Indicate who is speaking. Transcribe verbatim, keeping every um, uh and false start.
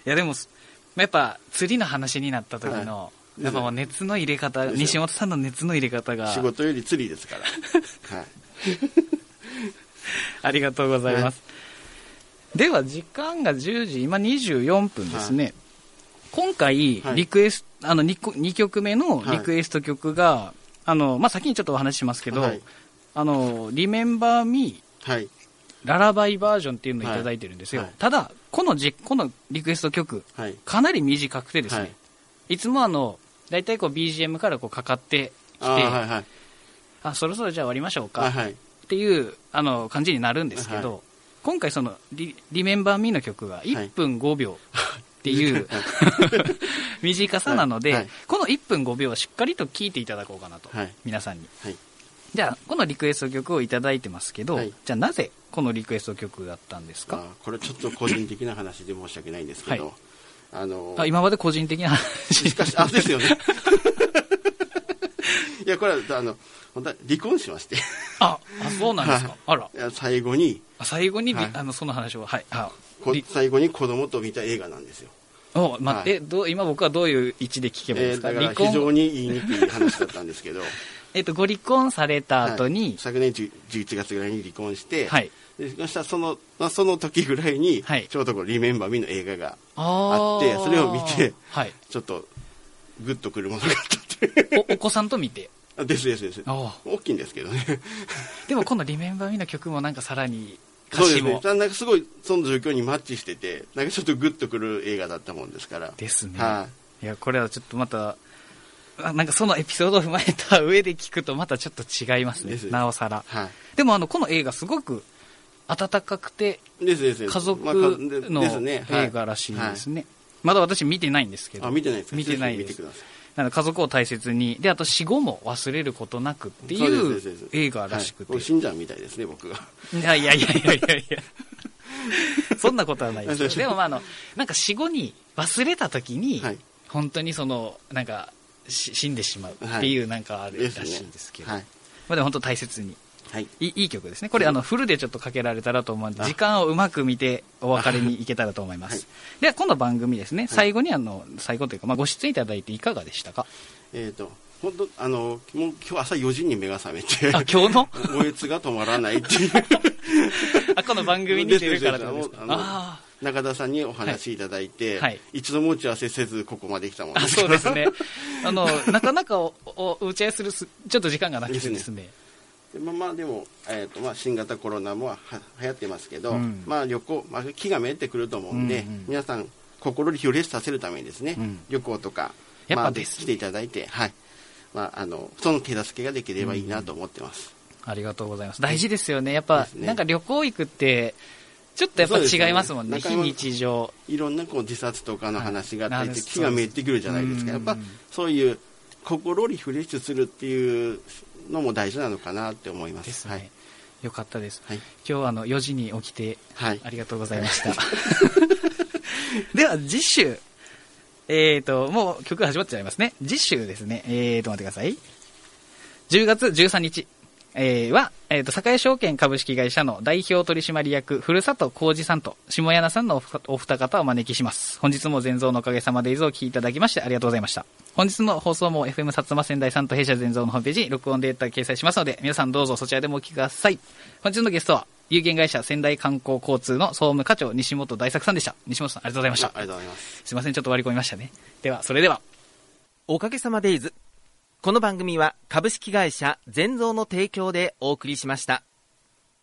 Speaker 1: やでもやっぱ釣りの話になった時の、はい、やっぱもう熱の入れ方、西本さんの熱の入れ方が
Speaker 2: 仕事より釣りですから、はい、
Speaker 1: ありがとうございます、はい、では時間がじゅうじ、今にじゅうよんぷんですね、はい、今回リクエスト、はい、あの 2, 2曲目のリクエスト曲が、はい、あのまあ、先にちょっとお話ししますけど、はい、あのリメンバーミー、はい、ララバイバージョンっていうのをいただいてるんですよ、はいはい、ただこのじこのリクエスト曲、はい、かなり短くてですね、はい、いつもあのだいたいこう ビージーエム からこうかかってきて、あ、はいはい、あそろそろじゃあ終わりましょうか、はいはい、っていうあの感じになるんですけど、はい、今回その リ, リメンバーミーの曲がいっぷんごびょうっていう、はい、短さなので、はいはい、このいっぷんごびょうをしっかりと聴いていただこうかなと、はい、皆さんに、はい、じゃあこのリクエスト曲をいただいてますけど、はい、じゃあなぜこのリクエスト曲だったんですか？
Speaker 2: あ、これちょっと個人的な話で申し訳ないんですけど、はい、あのー、
Speaker 1: あ今まで個人的な話
Speaker 2: しかしあですよねいやこれはあの本当は離婚しまして
Speaker 1: ああそうなんですか、あら、
Speaker 2: いや最後に
Speaker 1: 最後に、はい、あのその話を、はい、あ
Speaker 2: 最後に子供と見た映画なんですよ。
Speaker 1: お待って、はい、どう今僕はどういう位置で聞けばいいですか？
Speaker 2: えー、だから非常に言いにくい話だったんですけど
Speaker 1: えっとご離婚された後に、はい、
Speaker 2: 昨年じゅういちがつぐらいに離婚して、はい、でそしたらその、まあ、その時ぐらいに、はい、ちょうどこうリメンバーミーの映画があってそれを見て、はい、ちょっとグッとくるものがあったって
Speaker 1: お, お子さんと見て
Speaker 2: ですですです大きいんですけどね
Speaker 1: でもこのリメンバーミーの曲もなんかさらに歌
Speaker 2: そう
Speaker 1: 詞も
Speaker 2: ですね、なんかすごいその状況にマッチしててなんかちょっとグッとくる映画だったもんですから
Speaker 1: ですね、はあ、いやこれはちょっとまたなんかそのエピソードを踏まえた上で聞くとまたちょっと違いますね、ですなおさら、はい、でもあのこの映画すごく温かくて家族の映画らしいですね、まだ私見てないんですけど。
Speaker 2: あ、見てないですか？
Speaker 1: 見てないです。
Speaker 2: 見てください。
Speaker 1: なので家族を大切にで、あと死後も忘れることなくっていう映画らしくて、
Speaker 2: はい、死んじゃうみたいですね僕が。
Speaker 1: いやいやいやいやいやいやそんなことはないですでもまああのなんか死後に忘れた時に、はい、本当にそのなんか死んでしまうっていうなんかあるらしいんですけど、はい、まあでも本当大切に。はい、い, いい曲ですね。これ、うん、あのフルでちょっとかけられたらと思うんで時間をうまく見てお別れにいけたらと思います、はい、では今度番組ですね、はい、最後にあの最後というか、まあ、ご出演いただいていかがでしたか？
Speaker 2: えーと本当あのもう今日朝よじに目が覚めて
Speaker 1: あ今日の
Speaker 2: 燃えつが止まらないっていう
Speaker 1: あこの番組に出るからですか？あ
Speaker 2: 中田さんにお話いただいて、はいはい、一度も打ち合わせせずここまで来たもんです。
Speaker 1: あそうですねあのなかなかおお打ち合わせするすちょっと時間がなくてですね
Speaker 2: まあ、まあでも、えーとまあ、新型コロナもは流行ってますけど、うんまあ、旅行、まあ、気がめいってくると思うんで、うんうん、皆さん心リフレッシュさせるためにですね、うん、旅行とか、
Speaker 1: やっぱです、
Speaker 2: まあ、来ていただいて、はいまあ、あのその手助けができればいいなと思ってます、
Speaker 1: うん、ありがとうございます。大事ですよねやっぱ、ね、なんか旅行行くってちょっとやっぱ違いますもん ね, ね非日常
Speaker 2: いろんなこう自殺とかの話があって気がめいってくるじゃないですか。やっぱそういう心リフレッシュするっていうのも大事なのかなって思います。
Speaker 1: ですね、はい、よかったです、
Speaker 2: はい、
Speaker 1: 今日あのよじに起きて、
Speaker 2: はい、
Speaker 1: ありがとうございましたでは次週えーともう曲始まっちゃいますね。次週ですねえーと待ってくださいじゅうがつじゅうさんにちえー、は、えーと、栄証券株式会社の代表取締役、古里浩二さんと下柳さんのお二方をお招きします。本日も全蔵のおかげさまでいずを聞きいただきましてありがとうございました。本日の放送も エフエム 薩摩仙台さんと弊社全蔵のホームページに録音データ掲載しますので、皆さんどうぞそちらでもお聞きください。本日のゲストは、有限会社仙台観光交通の総務課長、西本大作さんでした。西本さん、ありがとうございました。
Speaker 2: ありがとうございます。
Speaker 1: すいません、ちょっと割り込みましたね。では、それでは。
Speaker 3: おかげさまでいず。この番組は株式会社全蔵の提供でお送りしました。